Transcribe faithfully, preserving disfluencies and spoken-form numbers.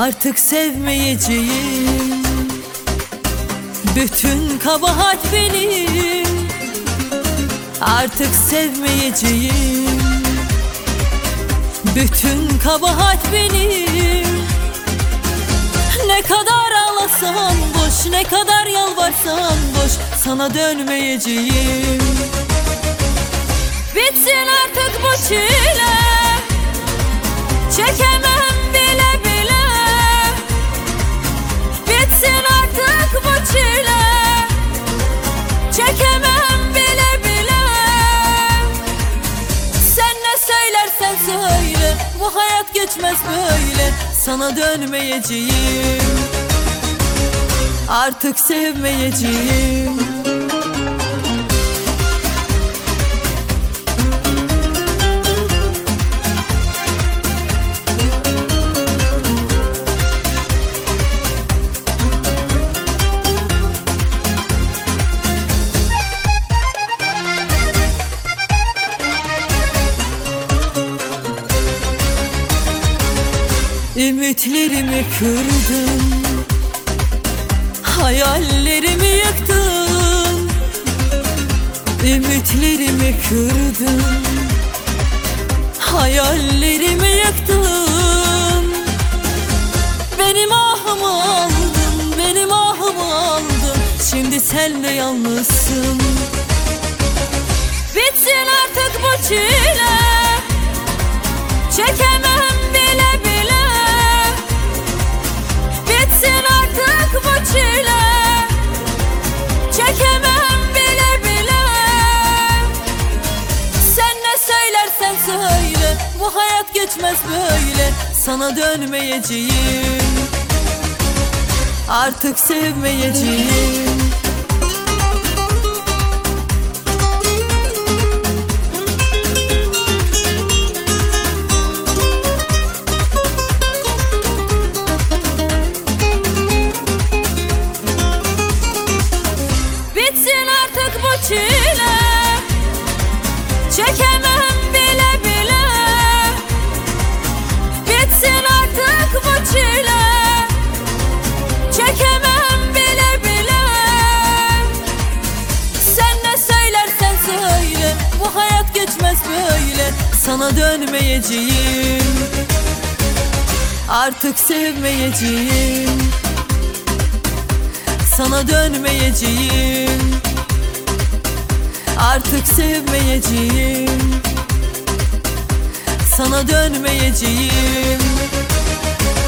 Artık sevmeyeceğim. Bütün kabahat benim. Artık sevmeyeceğim. Bütün kabahat benim. Ne kadar ağlasan boş, ne kadar yalvarsan boş, sana dönmeyeceğim. Bitsin artık bu çile, çekemem bile bile. Bitsin artık bu çile, çekemem bile bile. Sen ne söylersen söyle, bu hayat geçmez böyle, sana dönmeyeceğim. Artık sevmeyeceğim. Ümitlerimi kırdın, hayallerimi yıktın. Ümitlerimi kırdın, hayallerimi yıktın. Benim ahımı aldın, benim ahımı aldın. Şimdi sen de yalnızsın. Bitsin artık bu çile, çekemem bile bile. Bitsin artık bu çile, çekemem bile bile. Sen ne söylersen söyle, bu hayat geçmez böyle, sana dönmeyeceğim. Artık sevmeyeceğim. Çile, çekemem bile bile. Bitsin artık bu çile, çekemem bile bile. Sen ne söylersen söyle, bu hayat geçmez böyle, sana dönmeyeceğim. Artık sevmeyeceğim. Sana dönmeyeceğim. Artık sevmeyeceğim. Sana dönmeyeceğim.